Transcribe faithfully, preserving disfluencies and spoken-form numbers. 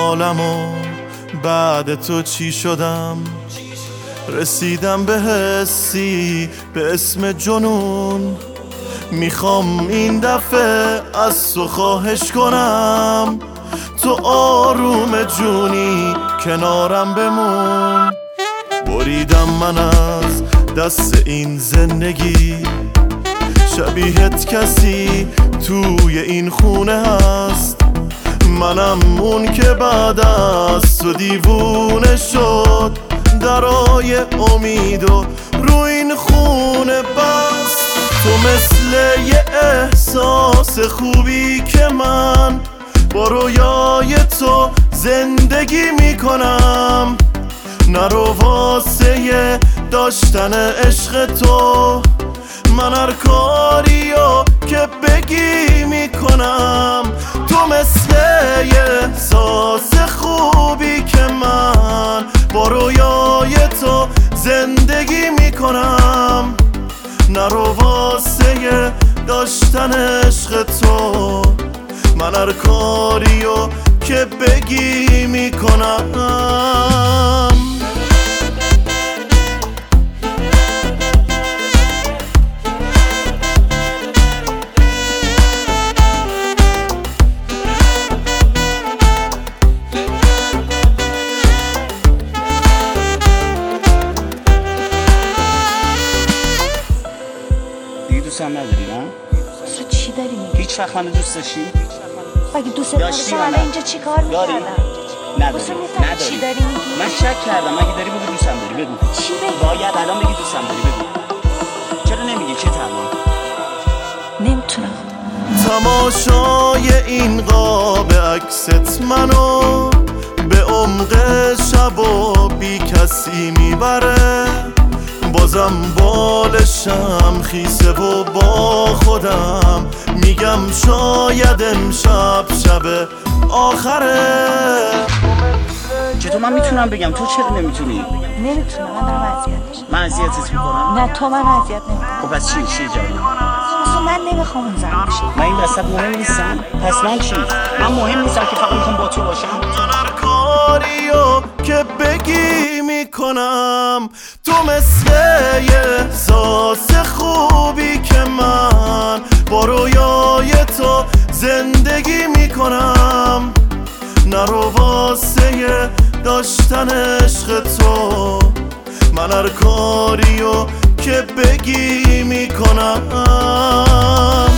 حالم و بعد تو چی شدم. رسیدم به حسی به اسم جنون، میخوام این دفعه از تو خواهش کنم تو آروم جونی کنارم بمون. بریدم من از دست این زندگی، شبیهت کسی توی این خونه هست. منم اون که بعد از تو دیوونه شد، درای امید و رو این خونه بست. تو مثل یه احساس خوبی که من با رویای تو زندگی میکنم. نرو واسه داشتن عشق تو، من هر کاریو که بگی میکنم. تو مثل یه احساس خوبی که من با رویای تو زندگی میکنم. نرو واسه داشتن عشق تو، من هر کاریو که بگی میکنم. دوستم نداری نه؟ تو چی داری میگی؟ هیچ وقت منو دوست داشتی؟ مگه دوست داشتی الان اینجا چی کار میکردم؟ نداری نداری چی داری میگی؟ من شک کردم. اگه داری بگو دوستم داری، بگو چی بگی؟ باید الان بگی دوستم داری، بگو. چرا نمیگی؟ چه تمام؟ نمیتونم. تماشای این قاب عکست منو به عمق شب و بی کسی میبره. بازم بالشم خیسه و با خودم میگم شاید امشب شب آخره. چطور من میتونم بگم تو چرا نمیتونی؟ نمیتونم. من دارم اذیت میشم. من اذیتت میکنم؟ نه تو من اذیت نمیکنم. خب پس چی؟ چی جایی؟ اصلا من نمیخوام اون زن باشم. من این وسط مهم نیستم؟ پس من چی؟ من مهم نیستم که فقط میخوام با تو باشم؟ من هر کاریو که بگی میکنم. تو مثل یه احساس خوبی که من با رویای تو زندگی میکنم. نرو واسه داشتن عشق تو، من هر کاریو که بگی میکنم.